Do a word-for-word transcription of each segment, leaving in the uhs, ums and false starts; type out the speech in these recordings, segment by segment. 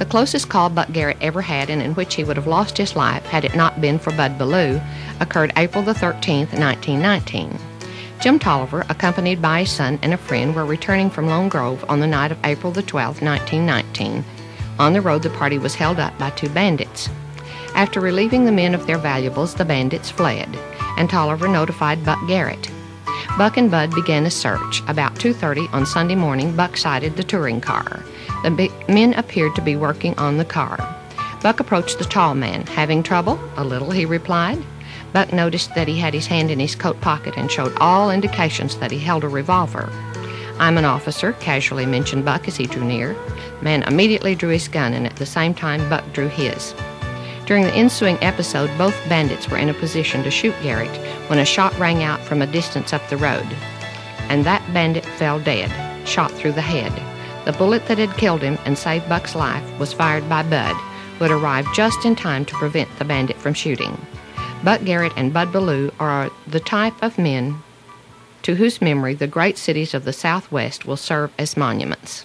closest call Buck Garrett ever had, and in which he would have lost his life had it not been for Bud Ballou, occurred April the thirteenth, nineteen nineteen. Jim Tolliver, accompanied by his son and a friend, were returning from Lone Grove on the night of April the twelfth, nineteen nineteen. On the road, the party was held up by two bandits. After relieving the men of their valuables, the bandits fled, and Tolliver notified Buck Garrett. Buck and Bud began a search. About two thirty on Sunday morning, Buck sighted the touring car. The big men appeared to be working on the car. Buck approached the tall man. "Having trouble?" "A little," he replied. Buck noticed that he had his hand in his coat pocket and showed all indications that he held a revolver. "I'm an officer," casually mentioned Buck as he drew near. The man immediately drew his gun, and at the same time Buck drew his. During the ensuing episode, both bandits were in a position to shoot Garrett when a shot rang out from a distance up the road, and that bandit fell dead, shot through the head. The bullet that had killed him and saved Buck's life was fired by Bud, who had arrived just in time to prevent the bandit from shooting. Buck Garrett and Bud Ballou are the type of men to whose memory the great cities of the Southwest will serve as monuments.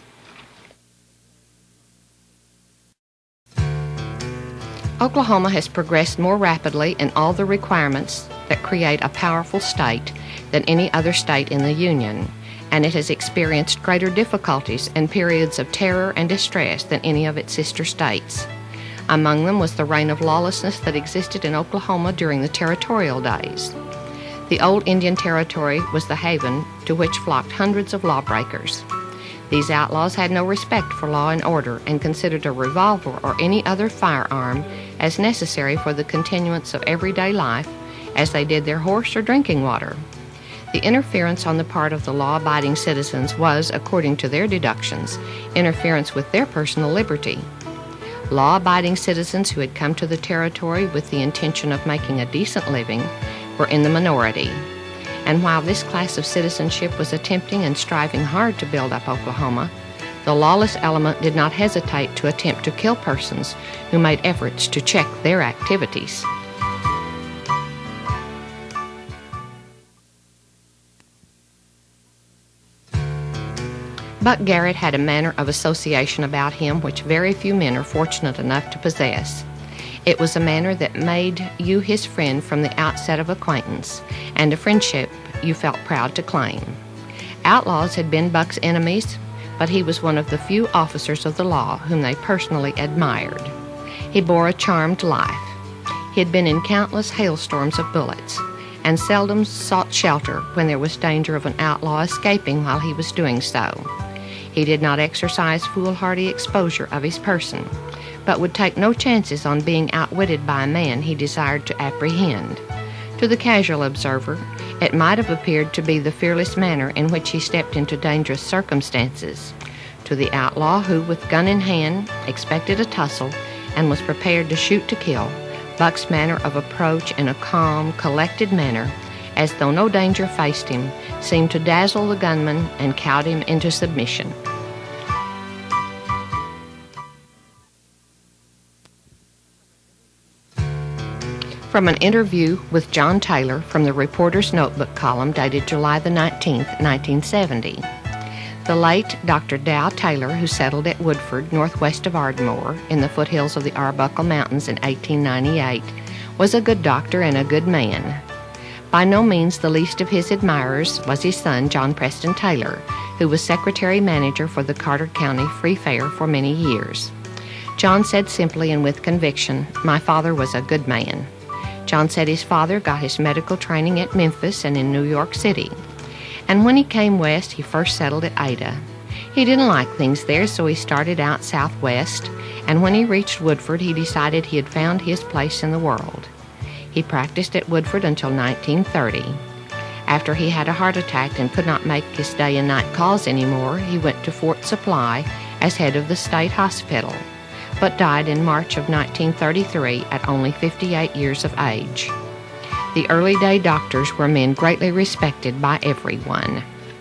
Oklahoma has progressed more rapidly in all the requirements that create a powerful state than any other state in the Union, and it has experienced greater difficulties and periods of terror and distress than any of its sister states. Among them was the reign of lawlessness that existed in Oklahoma during the territorial days. The old Indian Territory was the haven to which flocked hundreds of lawbreakers. These outlaws had no respect for law and order and considered a revolver or any other firearm as necessary for the continuance of everyday life as they did their horse or drinking water. The interference on the part of the law-abiding citizens was, according to their deductions, interference with their personal liberty. Law-abiding citizens who had come to the territory with the intention of making a decent living were in the minority. And while this class of citizenship was attempting and striving hard to build up Oklahoma, the lawless element did not hesitate to attempt to kill persons who made efforts to check their activities. Buck Garrett had a manner of association about him which very few men are fortunate enough to possess. It was a manner that made you his friend from the outset of acquaintance, and a friendship you felt proud to claim. Outlaws had been Buck's enemies, but he was one of the few officers of the law whom they personally admired. He bore a charmed life. He had been in countless hailstorms of bullets, and seldom sought shelter when there was danger of an outlaw escaping while he was doing so. He did not exercise foolhardy exposure of his person, but would take no chances on being outwitted by a man he desired to apprehend. To the casual observer, it might have appeared to be the fearless manner in which he stepped into dangerous circumstances. To the outlaw who, with gun in hand, expected a tussle and was prepared to shoot to kill, Buck's manner of approach in a calm, collected manner, as though no danger faced him, seemed to dazzle the gunman and cowed him into submission. From an interview with John Taylor from the Reporter's Notebook column dated July the nineteenth, nineteen seventy. The late Doctor Dow Taylor, who settled at Woodford, northwest of Ardmore, in the foothills of the Arbuckle Mountains in eighteen ninety-eight, was a good doctor and a good man. By no means the least of his admirers was his son, John Preston Taylor, who was secretary-manager for the Carter County Free Fair for many years. John said simply and with conviction, "My father was a good man." John said his father got his medical training at Memphis and in New York City. And when he came west, he first settled at Ada. He didn't like things there, so he started out southwest, and when he reached Woodford, he decided he had found his place in the world. He practiced at Woodford until nineteen thirty. After he had a heart attack and could not make his day and night calls anymore, he went to Fort Supply as head of the state hospital, but died in March of nineteen thirty-three at only fifty-eight years of age. The early day doctors were men greatly respected by everyone.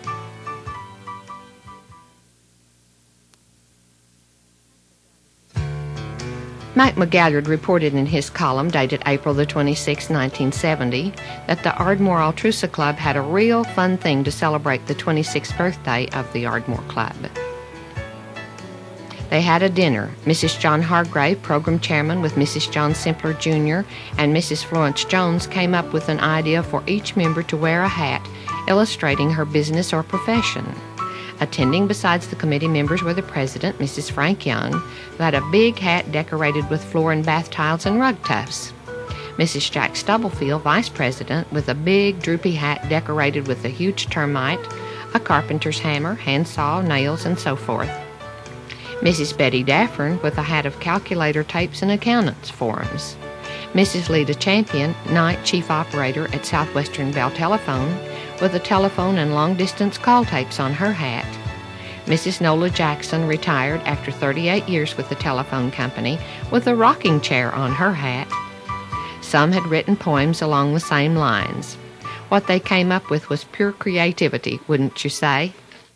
Mac McGalliard reported in his column dated April the twenty-sixth, nineteen seventy, that the Ardmore Altrusa Club had a real fun thing to celebrate the twenty-sixth birthday of the Ardmore Club. They had a dinner. Missus John Hargrave, program chairman with Missus John Simpler Junior, and Missus Florence Jones came up with an idea for each member to wear a hat illustrating her business or profession. Attending besides the committee members were the president, Missus Frank Young, who had a big hat decorated with floor and bath tiles and rug tufts. Missus Jack Stubblefield, vice president, with a big droopy hat decorated with a huge termite, a carpenter's hammer, handsaw, nails, and so forth. Missus Betty Daffern, with a hat of calculator tapes and accountant's forms. Missus Lita Champion, night chief operator at Southwestern Bell Telephone, with a telephone and long-distance call tapes on her hat. Missus Nola Jackson, retired after thirty-eight years with the telephone company, with a rocking chair on her hat. Some had written poems along the same lines. What they came up with was pure creativity, wouldn't you say?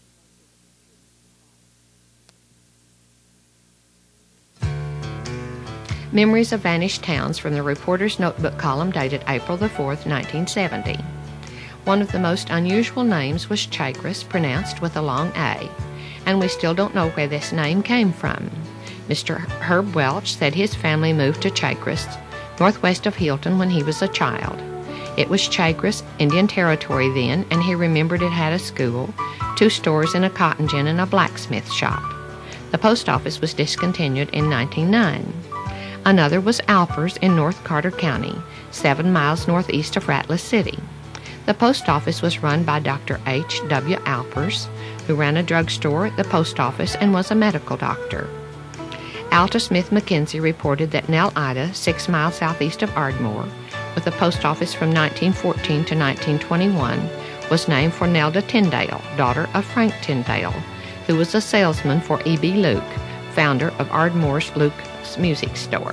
Memories of Vanished Towns from the Reporter's Notebook column dated April the fourth, nineteen seventy. One of the most unusual names was Chagres, pronounced with a long A, and we still don't know where this name came from. Mister Herb Welch said his family moved to Chagres, northwest of Hilton, when he was a child. It was Chagres, Indian Territory then, and he remembered it had a school, two stores and a cotton gin and a blacksmith shop. The post office was discontinued in nineteen oh nine. Another was Alpers in North Carter County, seven miles northeast of Rattless City. The post office was run by Doctor H W Alpers, who ran a drugstore, the post office, and was a medical doctor. Alta Smith McKenzie reported that Nell Ida, six miles southeast of Ardmore, with a post office from nineteen fourteen to nineteen twenty-one, was named for Nelda Tyndale, daughter of Frank Tyndale, who was a salesman for E B Luke, founder of Ardmore's Luke's Music Store.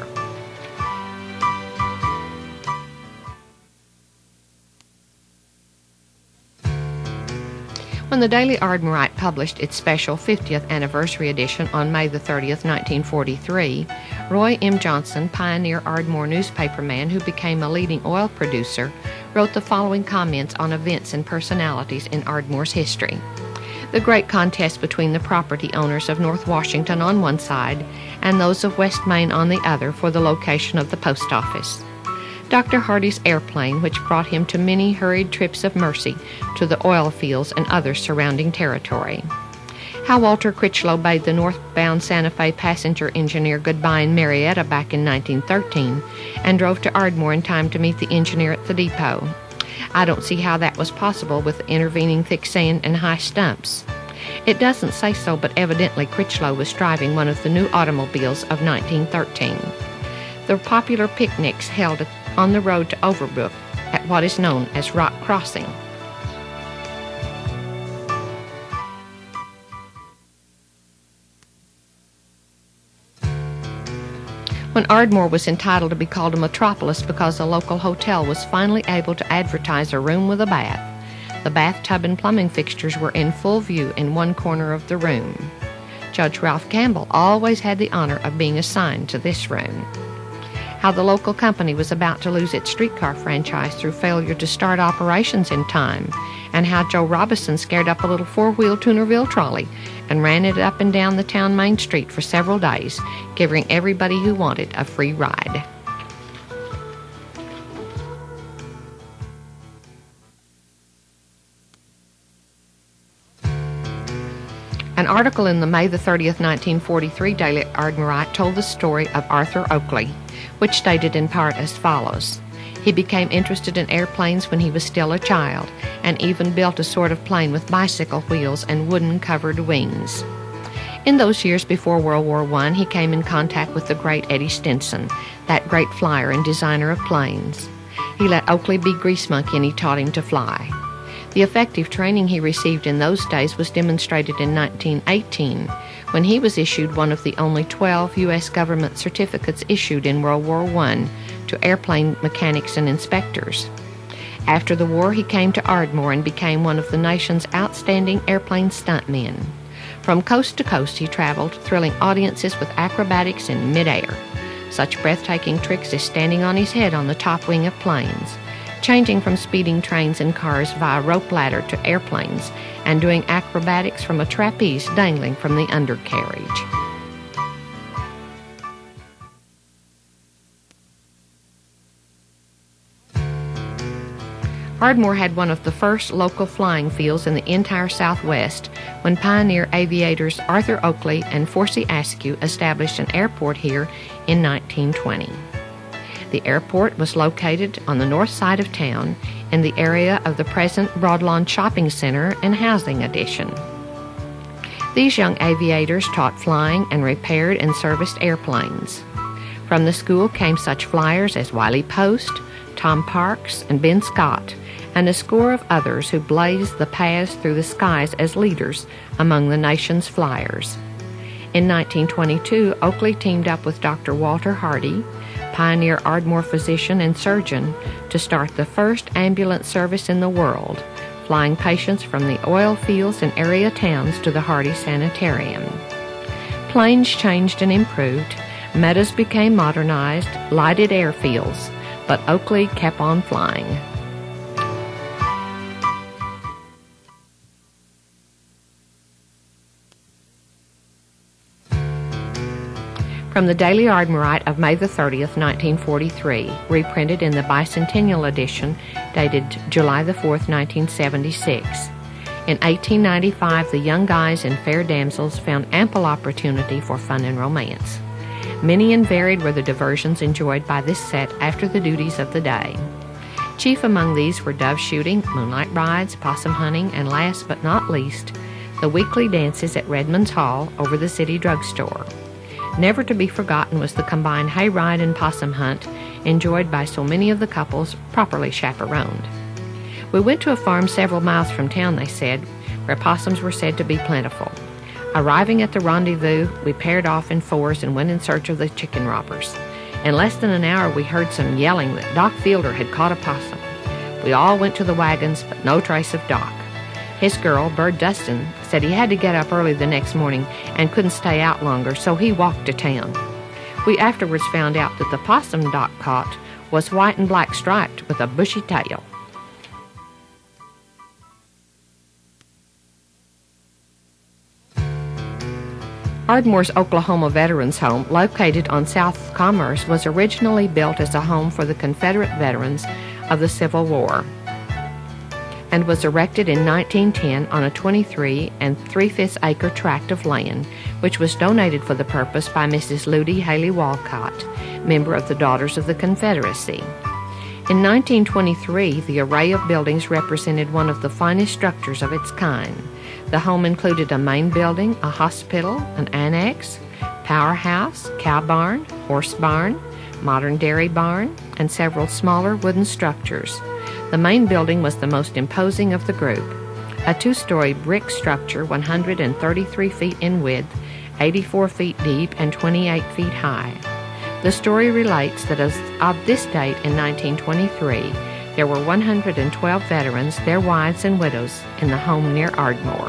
When the Daily Ardmorite published its special fiftieth anniversary edition on May the thirtieth, nineteen forty-three, Roy M. Johnson, pioneer Ardmore newspaperman who became a leading oil producer, wrote the following comments on events and personalities in Ardmore's history. The great contest between the property owners of North Washington on one side and those of West Main on the other for the location of the post office. Doctor Hardy's airplane, which brought him to many hurried trips of mercy to the oil fields and other surrounding territory. How Walter Critchlow bade the northbound Santa Fe passenger engineer goodbye in Marietta back in nineteen thirteen and drove to Ardmore in time to meet the engineer at the depot. I don't see how that was possible with the intervening thick sand and high stumps. It doesn't say so, but evidently Critchlow was driving one of the new automobiles of nineteen thirteen. The popular picnics held on the road to Overbrook at what is known as Rock Crossing. When Ardmore was entitled to be called a metropolis because a local hotel was finally able to advertise a room with a bath, the bathtub and plumbing fixtures were in full view in one corner of the room. Judge Ralph Campbell always had the honor of being assigned to this room. How the local company was about to lose its streetcar franchise through failure to start operations in time, and how Joe Robinson scared up a little four-wheel Toonerville trolley and ran it up and down the town main street for several days, giving everybody who wanted a free ride. An article in the May the thirtieth, nineteen forty-three Daily Ardmorite told the story of Arthur Oakley, which stated in part as follows. He became interested in airplanes when he was still a child, and even built a sort of plane with bicycle wheels and wooden-covered wings. In those years before World War One, he came in contact with the great Eddie Stinson, that great flyer and designer of planes. He let Oakley be grease monkey and he taught him to fly. The effective training he received in those days was demonstrated in nineteen eighteen, when he was issued one of the only twelve U S government certificates issued in World War One to airplane mechanics and inspectors. After the war, he came to Ardmore and became one of the nation's outstanding airplane stuntmen. From coast to coast he traveled, thrilling audiences with acrobatics in midair, such breathtaking tricks as standing on his head on the top wing of planes, changing from speeding trains and cars via rope ladder to airplanes, and doing acrobatics from a trapeze dangling from the undercarriage. Ardmore had one of the first local flying fields in the entire Southwest when pioneer aviators Arthur Oakley and Forsey Askew established an airport here in nineteen twenty. The airport was located on the north side of town in the area of the present Broadlawn Shopping Center and Housing Addition. These young aviators taught flying and repaired and serviced airplanes. From the school came such flyers as Wiley Post, Tom Parks, and Ben Scott, and a score of others who blazed the paths through the skies as leaders among the nation's flyers. In nineteen twenty-two, Oakley teamed up with Doctor Walter Hardy, pioneer Ardmore physician and surgeon, to start the first ambulance service in the world, flying patients from the oil fields and area towns to the Hardy Sanitarium. Planes changed and improved, meadows became modernized, lighted airfields, but Oakley kept on flying. From the Daily Ardmorite of May the thirtieth, nineteen forty-three, reprinted in the bicentennial edition dated July the fourth, nineteen seventy-six. In eighteen ninety-five, the young guys and fair damsels found ample opportunity for fun and romance. Many and varied were the diversions enjoyed by this set after the duties of the day. Chief among these were dove shooting, moonlight rides, possum hunting, and last but not least, the weekly dances at Redmond's Hall over the city drugstore. Never to be forgotten was the combined hayride and possum hunt enjoyed by so many of the couples properly chaperoned. We went to a farm several miles from town, they said, where possums were said to be plentiful. Arriving at the rendezvous, we paired off in fours and went in search of the chicken robbers. In less than an hour, we heard some yelling that Doc Fielder had caught a possum. We all went to the wagons, but no trace of Doc. His girl, Bird Dustin, said he had to get up early the next morning and couldn't stay out longer, so he walked to town. We afterwards found out that the possum Doc caught was white and black striped with a bushy tail. Ardmore's Oklahoma Veterans Home, located on South Commerce, was originally built as a home for the Confederate veterans of the Civil War, and was erected in nineteen ten on a twenty-three and three-fifths acre tract of land, which was donated for the purpose by Missus Ludi Haley Walcott, member of the Daughters of the Confederacy. In nineteen twenty-three, the array of buildings represented one of the finest structures of its kind. The home included a main building, a hospital, an annex, powerhouse, cow barn, horse barn, modern dairy barn, and several smaller wooden structures. The main building was the most imposing of the group, a two-story brick structure one hundred thirty-three feet in width, eighty-four feet deep, and twenty-eight feet high. The story relates that as of this date in nineteen twenty-three, there were one hundred twelve veterans, their wives and widows, in the home near Ardmore.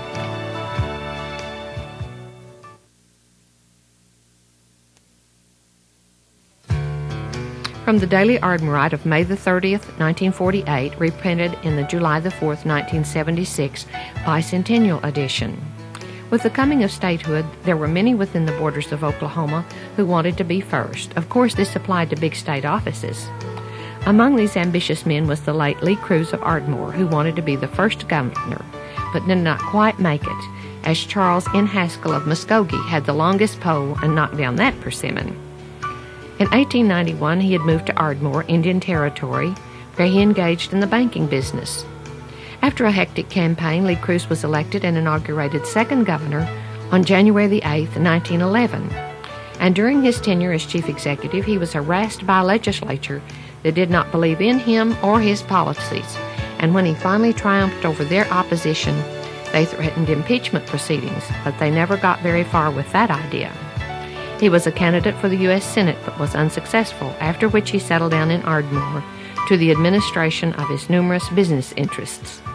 From the Daily Ardmorite of May the thirtieth, nineteen forty-eight, reprinted in the July the fourth, nineteen seventy-six bicentennial edition. With the coming of statehood, there were many within the borders of Oklahoma who wanted to be first. Of course, this applied to big state offices. Among these ambitious men was the late Lee Cruz of Ardmore, who wanted to be the first governor, but did not quite make it, as Charles N. Haskell of Muskogee had the longest pole and knocked down that persimmon. In eighteen ninety-one, he had moved to Ardmore, Indian Territory, where he engaged in the banking business. After a hectic campaign, Lee Cruz was elected and inaugurated second governor on January the eighth, nineteen eleven. And during his tenure as chief executive, he was harassed by a legislature that did not believe in him or his policies. And when he finally triumphed over their opposition, they threatened impeachment proceedings, but they never got very far with that idea. He was a candidate for the U S Senate but was unsuccessful, after which he settled down in Ardmore to the administration of his numerous business interests.